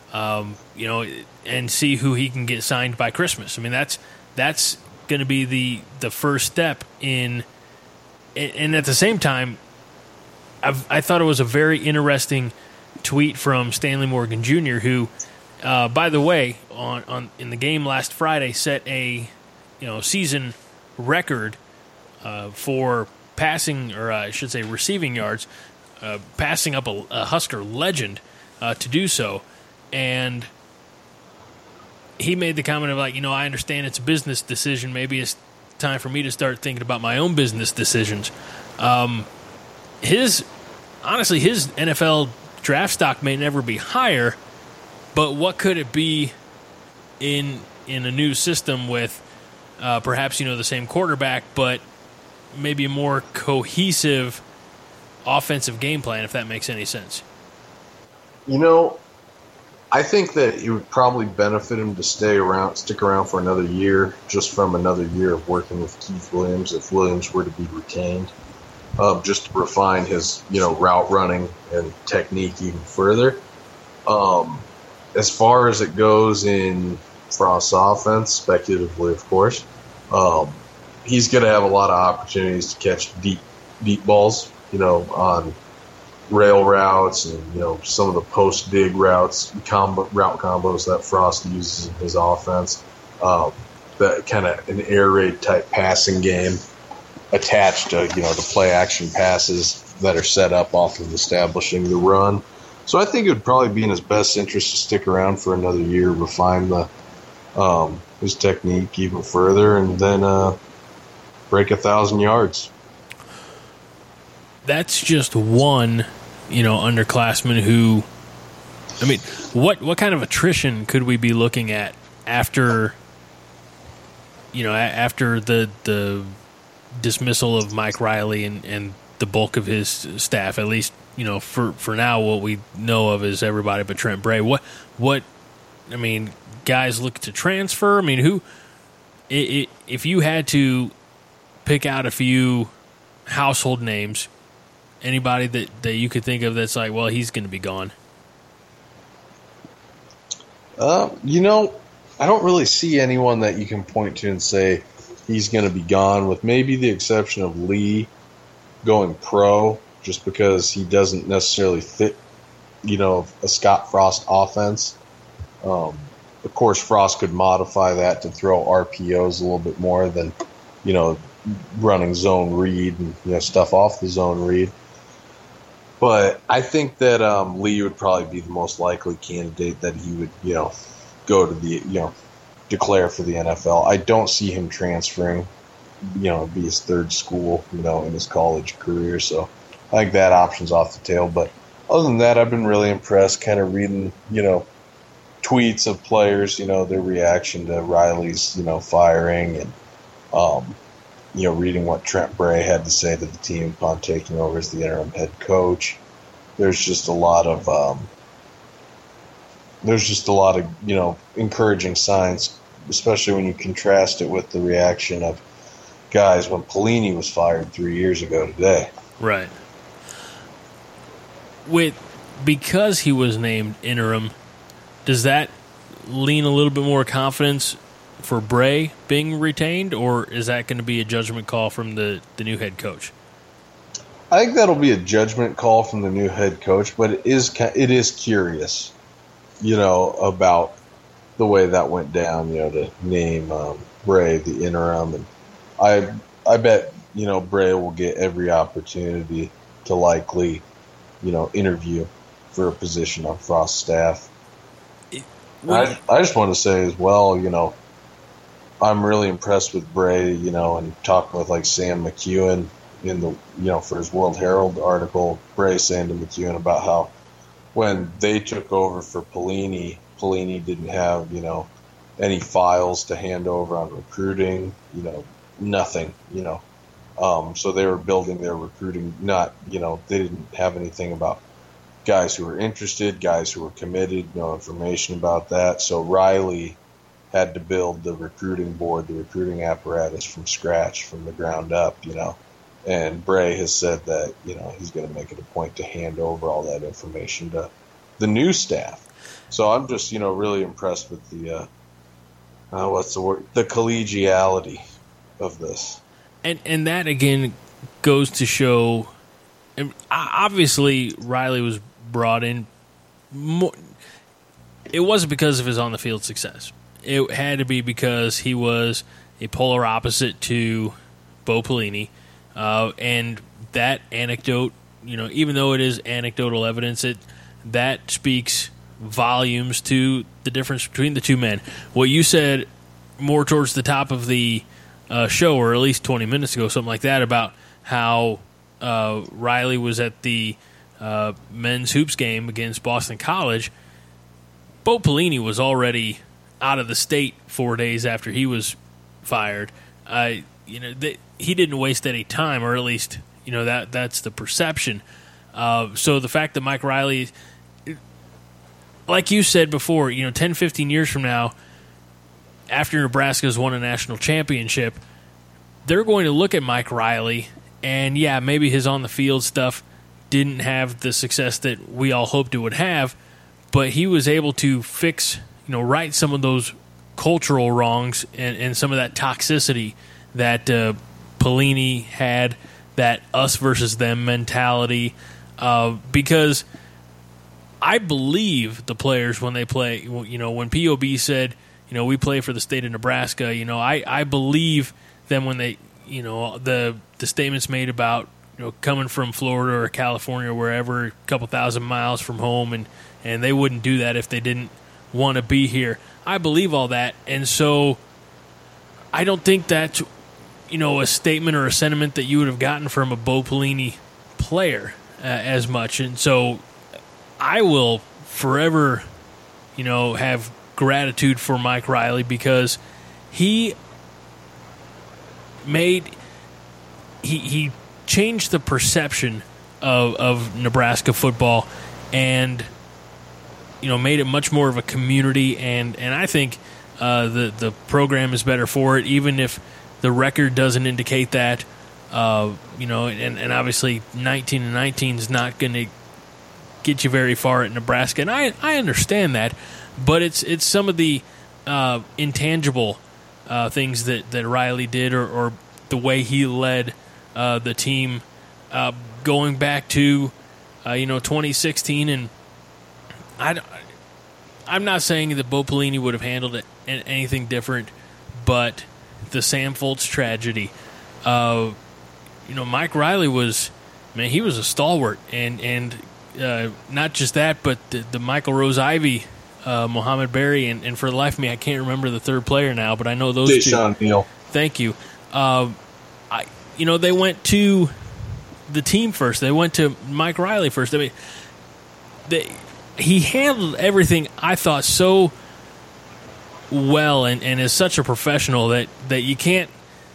and see who he can get signed by Christmas. I mean, that's going to be the first step in, and at the same time, I thought it was a very interesting tweet from Stanley Morgan Jr., who, by the way, in the game last Friday, set a season record for passing, or I should say receiving yards, passing up a Husker legend to do so. And he made the comment of I understand it's a business decision. Maybe it's time for me to start thinking about my own business decisions. His NFL draft stock may never be higher, but what could it be in a new system with perhaps the same quarterback, but maybe a more cohesive offensive game plan, if that makes any sense? I think that it would probably benefit him to stick around for another year, just from another year of working with Keith Williams, if Williams were to be retained, just to refine his, route running and technique even further. As far as it goes in Frost's offense, speculatively, of course, he's going to have a lot of opportunities to catch deep balls, on rail routes and, some of the post-dig route combos that Frost uses in his offense. That kind of an air raid type passing game attached to, the play action passes that are set up off of establishing the run. So I think it would probably be in his best interest to stick around for another year, refine his technique even further, and then break 1,000 yards. That's just one, underclassman who, what kind of attrition could we be looking at after, after the dismissal of Mike Riley and the bulk of his staff? At least, for now, what we know of is everybody but Trent Bray. Guys look to transfer. If you had to pick out a few household names, anybody that you could think of that's he's going to be gone? I don't really see anyone that you can point to and say he's going to be gone, with maybe the exception of Lee going pro, just because he doesn't necessarily fit, a Scott Frost offense. Of course, Frost could modify that to throw RPOs a little bit more than, running zone read and stuff off the zone read. But I think that Lee would probably be the most likely candidate that he would, go to the, declare for the NFL. I don't see him transferring, be his third school, in his college career. So I think that option's off the table. But other than that, I've been really impressed kind of reading, tweets of players, their reaction to Riley's, firing, and, reading what Trent Bray had to say to the team upon taking over as the interim head coach. There's just a lot of, encouraging signs, especially when you contrast it with the reaction of guys when Pelini was fired 3 years ago today. Right. Because he was named interim, does that lean a little bit more confidence for Bray being retained, or is that going to be a judgment call from the new head coach? I think that'll be a judgment call from the new head coach, but it is curious, about the way that went down, to name Bray the interim. And I bet Bray will get every opportunity to likely, interview for a position on Frost's staff. I just want to say as well, I'm really impressed with Bray, and talking with like Sam McEwen in the, for his World Herald article, Bray saying to McEwen about how when they took over for Pelini didn't have, any files to hand over on recruiting, nothing, so they were building their recruiting, they didn't have anything about guys who were interested, guys who were committed, no information about that. So Riley had to build the recruiting board, the recruiting apparatus from scratch, from the ground up, and Bray has said that, he's going to make it a point to hand over all that information to the new staff. So I'm just, really impressed with the, the collegiality of this. And that, again, goes to show, obviously, Riley was brought in. It wasn't because of his on-the-field success. It had to be because he was a polar opposite to Bo Pelini. And that anecdote, even though it is anecdotal evidence, that speaks volumes to the difference between the two men. What you said more towards the top of the show, or at least 20 minutes ago, something like that, about how Riley was at the men's hoops game against Boston College. Bo Pelini was already out of the state 4 days after he was fired. He didn't waste any time, or at least that's the perception. So the fact that Mike Riley, like you said before, 10, 15 years from now, after Nebraska's won a national championship, they're going to look at Mike Riley, and yeah, maybe his on-the-field stuff didn't have the success that we all hoped it would have, but he was able to fix, right some of those cultural wrongs and some of that toxicity that Pelini had, that us versus them mentality, because I believe the players when they play, when POB said, we play for the state of Nebraska, I believe them when they, the statements made about, coming from Florida or California or wherever, a couple thousand miles from home, and they wouldn't do that if they didn't want to be here. I believe all that, and so I don't think that's, a statement or a sentiment that you would have gotten from a Bo Pelini player as much. And so I will forever, have gratitude for Mike Riley, because he changed the perception of Nebraska football, and made it much more of a community, and I think the program is better for it, even if the record doesn't indicate that. And obviously 19-19 is not going to get you very far at Nebraska, and I understand that, but it's some of the intangible things that Riley did, or the way he led the team going back to 2016, and I'm not saying that Bo Pelini would have handled it anything different, but the Sam Foltz tragedy, Mike Riley was, he was a stalwart, and not just that, but the Michael Rose-Ivy, Mohamed Barry, and for the life of me, I can't remember the third player now, but I know those Deshaun two. Neal. Thank you. They went to the team first. They went to Mike Riley first. He handled everything, I thought, so well, and is such a professional that you can't.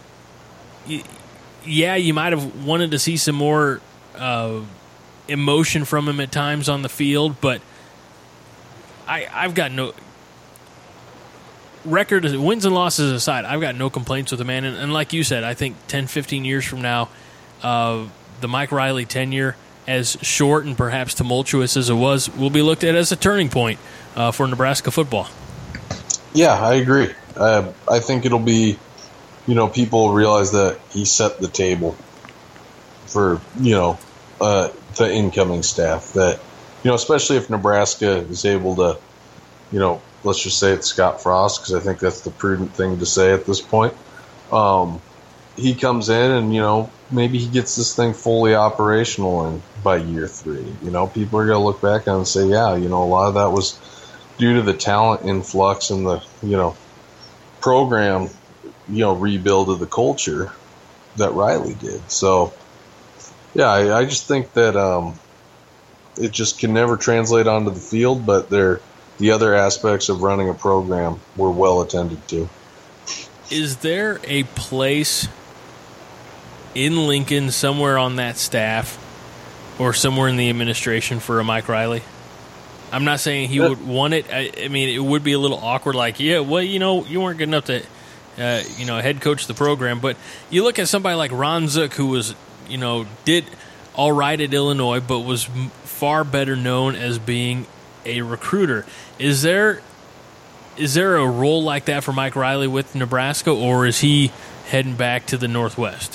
You might have wanted to see some more emotion from him at times on the field, but I've got no record, wins and losses aside, I've got no complaints with the man. And like you said, I think 10, 15 years from now, the Mike Riley tenure, as short and perhaps tumultuous as it was, will be looked at as a turning point for Nebraska football. Yeah, I agree. I think it'll be, people realize that he set the table for, the incoming staff. That, especially if Nebraska is able to, let's just say it's Scott Frost, because I think that's the prudent thing to say at this point. he comes in and, maybe he gets this thing fully operational by year 3. People are going to look back on it and say, yeah, a lot of that was due to the talent influx and the, program, rebuild of the culture that Riley did. So, yeah, I just think that it just can never translate onto the field, but the other aspects of running a program were well attended to. Is there a place in Lincoln, somewhere on that staff, or somewhere in the administration for a Mike Riley? I'm not saying he would want it. I mean, it would be a little awkward, like, yeah, well, you weren't good enough to, head coach the program. But you look at somebody like Ron Zook, who was, did all right at Illinois, but was far better known as being a recruiter. Is there a role like that for Mike Riley with Nebraska, or is he heading back to the Northwest?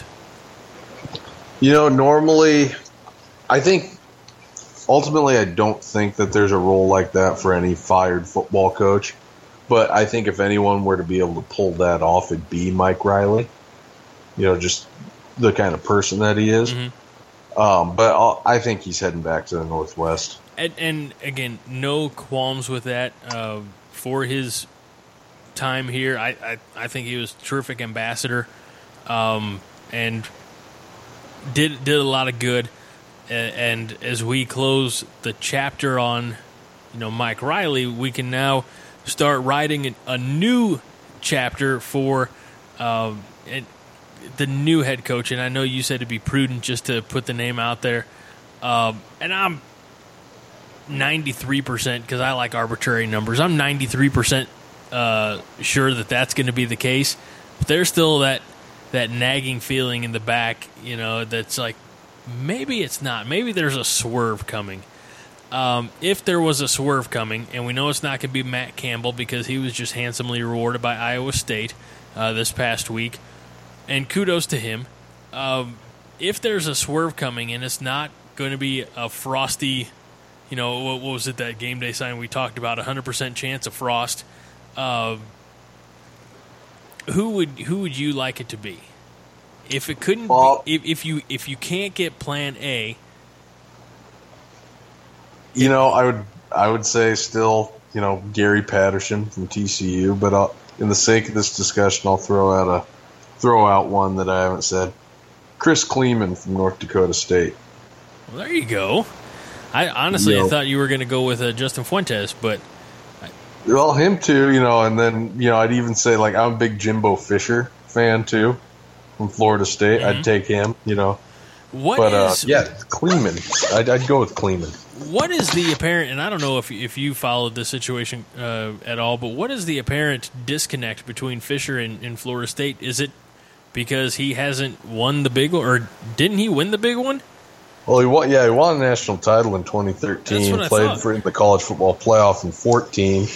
Normally, I think ultimately I don't think that there's a role like that for any fired football coach. But I think if anyone were to be able to pull that off, it'd be Mike Riley. Just the kind of person that he is. Mm-hmm. But I think he's heading back to the Northwest. And again, no qualms with that. For his time here, I think he was a terrific ambassador, and did a lot of good. And as we close the chapter on, Mike Riley, we can now start writing a new chapter for the new head coach. And I know you said to be prudent just to put the name out there, and I'm 93%, because I like arbitrary numbers. I'm 93% sure that that's going to be the case. But there's still that nagging feeling in the back, that's like, maybe it's not. Maybe there's a swerve coming. If there was a swerve coming, and we know it's not going to be Matt Campbell because he was just handsomely rewarded by Iowa State this past week, and kudos to him. If there's a swerve coming and it's not going to be a frosty, what was it, that game day sign we talked about, 100% chance of frost, who would you like it to be? If it couldn't be, if you can't get Plan A, I would say still, Gary Patterson from TCU, but in the sake of this discussion, I'll throw out one that I haven't said. Chris Kleeman from North Dakota State. Well, there you go. I honestly I thought you were going to go with Justin Fuentes, but well, him too, and then I'd even say, like, I'm a big Jimbo Fisher fan too, from Florida State. Mm-hmm. I'd take him, Kleeman. I'd go with Kleeman. What is the apparent, and I don't know if you followed this situation at all, but what is the apparent disconnect between Fisher and Florida State? Is it because he hasn't won the big one, or didn't he win the big one? Well, he won a national title in 2013. Played in the college football playoff in 2014.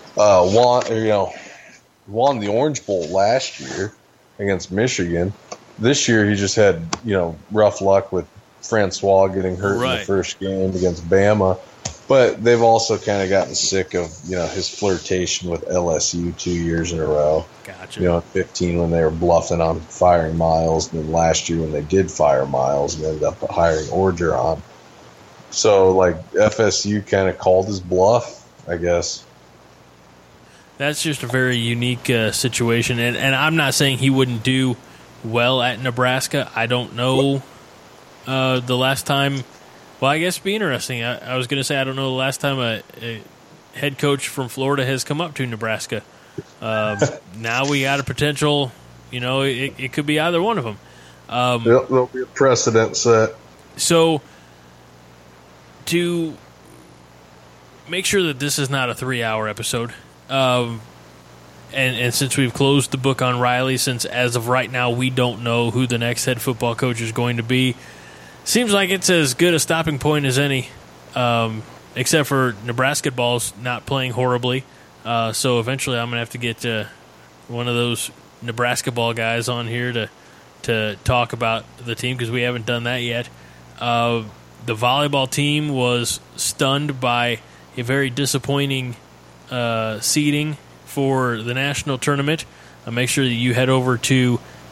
Won the Orange Bowl last year against Michigan. This year he just had rough luck with Francois getting hurt in the first game against Bama. But they've also kind of gotten sick of his flirtation with LSU 2 years in a row. Gotcha. 15 when they were bluffing on firing Miles, and then last year when they did fire Miles and ended up hiring Orgeron. So, FSU kind of called his bluff, I guess. That's just a very unique situation, and I'm not saying he wouldn't do well at Nebraska. I don't know the last time. Well, I guess it'd be interesting. I was going to say I don't know the last time a head coach from Florida has come up to Nebraska. Now we got a potential, it could be either one of them. There'll be a precedent set. So to make sure that this is not a 3-hour episode, and since we've closed the book on Riley, since as of right now we don't know who the next head football coach is going to be, seems like it's as good a stopping point as any, except for Nebraska ball's not playing horribly. So eventually I'm going to have to get one of those Nebraska ball guys on here to talk about the team, because we haven't done that yet. The volleyball team was stunned by a very disappointing seeding for the national tournament. Make sure that you head over to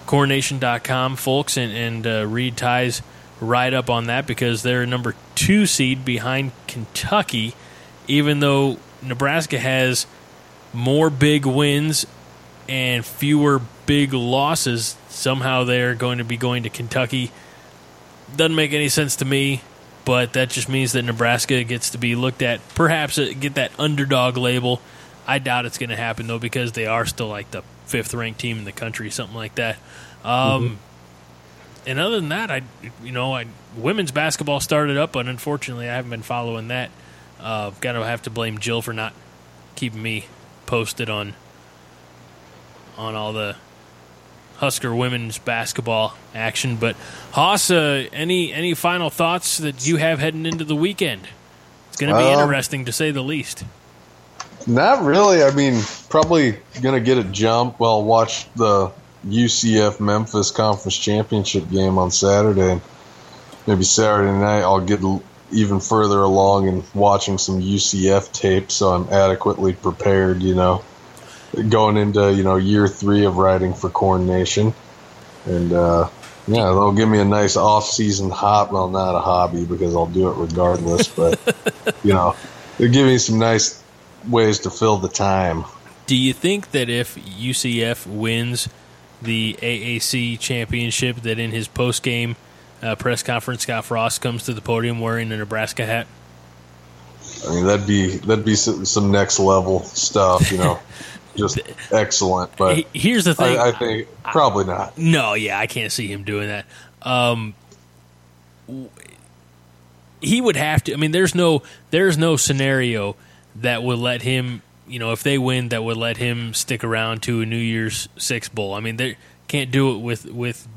Coronation.com, folks, and read Ty's write-up on that, because they're number 2 seed behind Kentucky, even though Nebraska has more big wins and fewer big losses. Somehow they're going to be going to Kentucky. Doesn't make any sense to me, but that just means that Nebraska gets to be looked at, perhaps get that underdog label. I doubt it's going to happen, though, because they are still like the 5th-ranked team in the country, something like that. And other than that, women's basketball started up, but unfortunately I haven't been following that. Gotta have to blame Jill for not keeping me posted on all the Husker women's basketball action. But Haas, any final thoughts that you have heading into the weekend? It's going to be interesting, to say the least. Not really. I mean, probably going to get a jump. Well, watch the UCF Memphis Conference Championship game on Saturday. Maybe Saturday night I'll get even further along in watching some UCF tape, so I'm adequately prepared, going into, year 3 of writing for Corn Nation. And, they'll give me a nice off-season well, not a hobby, because I'll do it regardless, but, they'll give me some nice ways to fill the time. Do you think that if UCF wins the AAC championship, that in his post-game press conference, Scott Frost comes to the podium wearing a Nebraska hat? I mean, that'd be some next level stuff, just excellent. But here's the thing: I think probably not. No, yeah, I can't see him doing that. He would have to. I mean, there's no scenario that would let him. If they win, that would let him stick around to a New Year's Six bowl. I mean, they can't do it with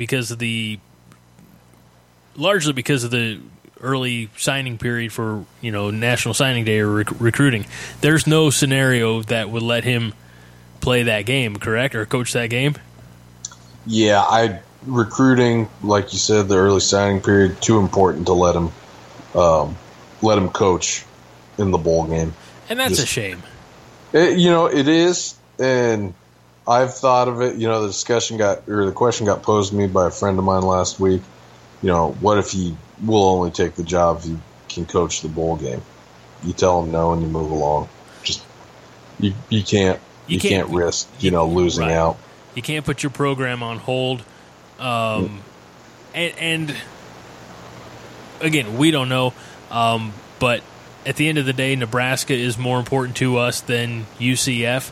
largely because of the early signing period for National Signing Day or recruiting. There's no scenario that would let him play that game, correct, or coach that game. Yeah, recruiting, like you said, the early signing period, too important to let him coach in the bowl game, and that's a shame. It is, and I've thought of it. The question got posed to me by a friend of mine last week. What if he will only take the job if he can coach the bowl game? You tell him no and you move along. Just you can't risk losing right. out. You can't put your program on hold. And again, we don't know. But at the end of the day, Nebraska is more important to us than UCF.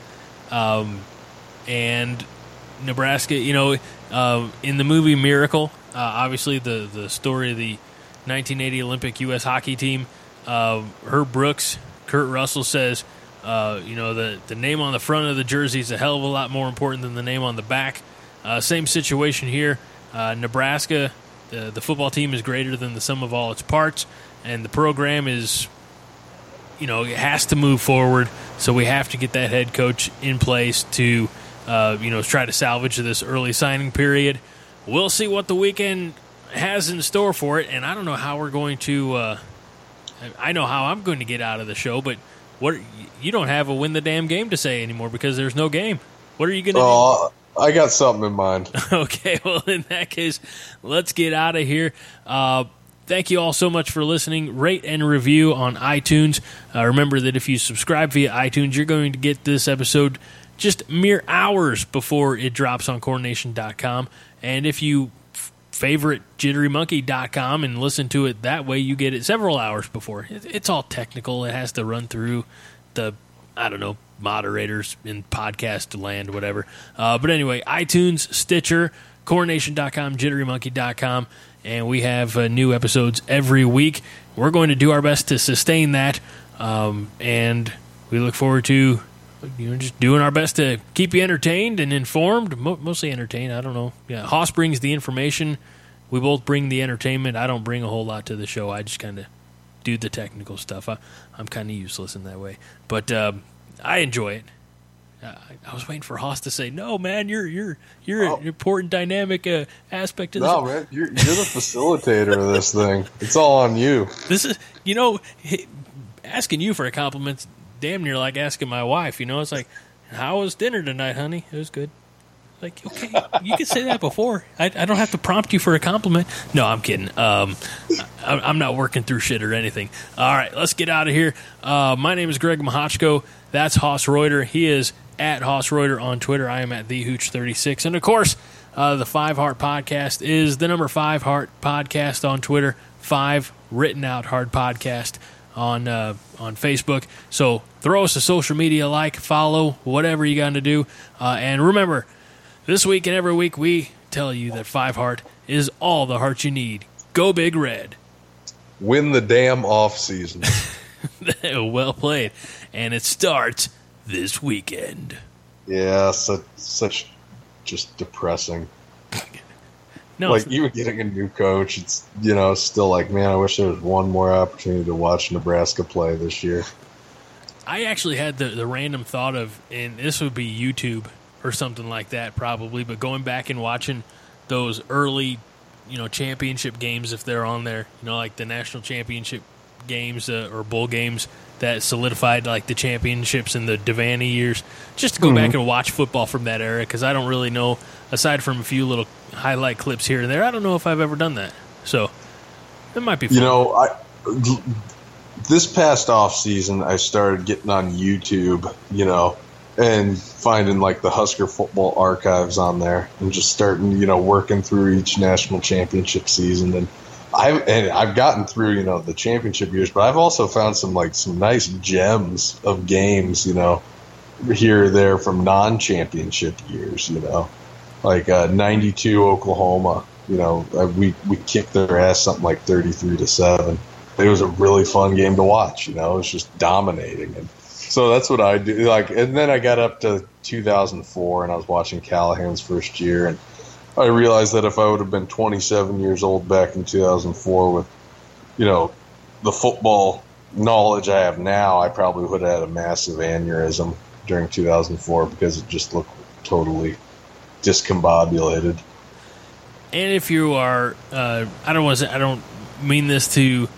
And Nebraska, in the movie Miracle, obviously the story of the 1980 Olympic U.S. hockey team, Herb Brooks, Kurt Russell says, the name on the front of the jersey is a hell of a lot more important than the name on the back. Same situation here. Nebraska, the football team is greater than the sum of all its parts, and the program is, it has to move forward. So we have to get that head coach in place to, try to salvage this early signing period. We'll see what the weekend has in store for it, and I don't know how we're going to. I know how I'm going to get out of the show, but you don't have a win the damn game to say anymore because there's no game. What are you going to do? I got something in mind. Okay, well, in that case, let's get out of here. Thank you all so much for listening. Rate and review on iTunes. Remember that if you subscribe via iTunes, you're going to get this episode just mere hours before it drops on CornNation.com. And if you favorite JitteryMonkey.com and listen to it that way, you get it several hours before. It's all technical. It has to run through the, moderators in podcast land, whatever. But anyway, iTunes, Stitcher, CornNation.com, JitteryMonkey.com, and we have new episodes every week. We're going to do our best to sustain that, and we look forward to just doing our best to keep you entertained and informed, mostly entertained. I don't know. Yeah, Haas brings the information. We both bring the entertainment. I don't bring a whole lot to the show. I just kind of do the technical stuff. I'm kind of useless in that way. But I enjoy it. I was waiting for Haas to say, "No, man, you're an important dynamic aspect of this." No, man, you're the facilitator of this thing. It's all on you. This is, asking you for a compliment's damn near like asking my wife. It's like, "How was dinner tonight, honey?" It was good. Like, okay, you can say that before. I don't have to prompt you for a compliment. No, I'm kidding. I'm not working through shit or anything. All right, let's get out of here. My name is Greg Mahochko. That's Hoss Reuter. He is at Hoss Reuter on Twitter. I am at TheHooch36. And, of course, the 5 Heart Podcast is the number 5 Heart Podcast on Twitter. 5 written out Heart Podcast on Facebook. So throw us a social media like, follow, whatever you got to do. And remember, this week and every week we tell you that 5 Heart is all the heart you need. Go Big Red. Win the damn off season. Well played. And it starts this weekend. Yeah, such just depressing. No, like, even getting a new coach, it's, still like, man, I wish there was one more opportunity to watch Nebraska play this year. I actually had the random thought of, and this would be YouTube or something like that probably, but going back and watching those early, championship games, if they're on there, like the national championship games or bowl games that solidified like the championships in the Devaney years, just to go back and watch football from that era, because I don't really know, aside from a few little highlight clips here and there, I don't know if I've ever done that. So it might be fun. This past off season, I started getting on YouTube, and finding like the Husker football archives on there, and just starting, working through each national championship season. And I've gotten through, the championship years, but I've also found some nice gems of games, here or there from non-championship years, like 92 Oklahoma, we kicked their ass something like 33-7. It was a really fun game to watch, it was just dominating. And so that's what I do. And then I got up to 2004 and I was watching Callahan's first year, and I realized that if I would have been 27 years old back in 2004 with, the football knowledge I have now, I probably would have had a massive aneurysm during 2004 because it just looked totally discombobulated. And if you are, I don't mean this to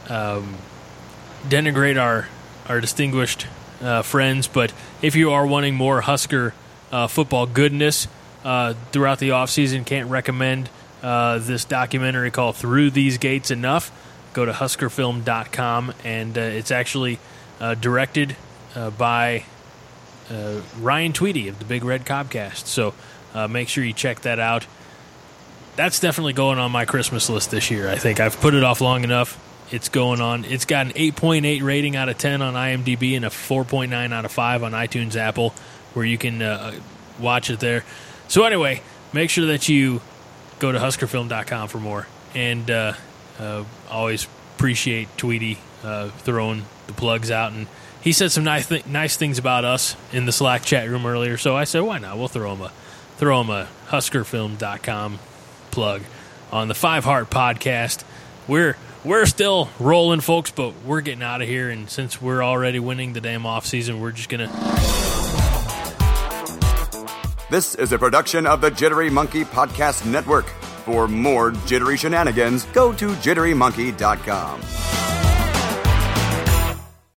denigrate our distinguished friends, but if you are wanting more Husker football goodness throughout the offseason, can't recommend this documentary called Through These Gates enough. Go to huskerfilm.com, and it's actually directed by Ryan Tweedy of the Big Red Cobcast. So make sure you check that out. That's definitely going on my Christmas list this year. I think I've put it off long enough. It's going on. It's got an 8.8 rating out of 10 on IMDb and a 4.9 out of 5 on iTunes Apple, where you can watch it there. So anyway, make sure that you go to huskerfilm.com for more. And always appreciate Tweety throwing the plugs out. And he said some nice things about us in the Slack chat room earlier, so I said, why not? We'll throw him a huskerfilm.com plug on the 5 Heart Podcast. We're still rolling, folks, but we're getting out of here, and since we're already winning the damn off season, we're just gonna. This is a production of the Jittery Monkey Podcast Network. For more jittery shenanigans, go to jitterymonkey.com.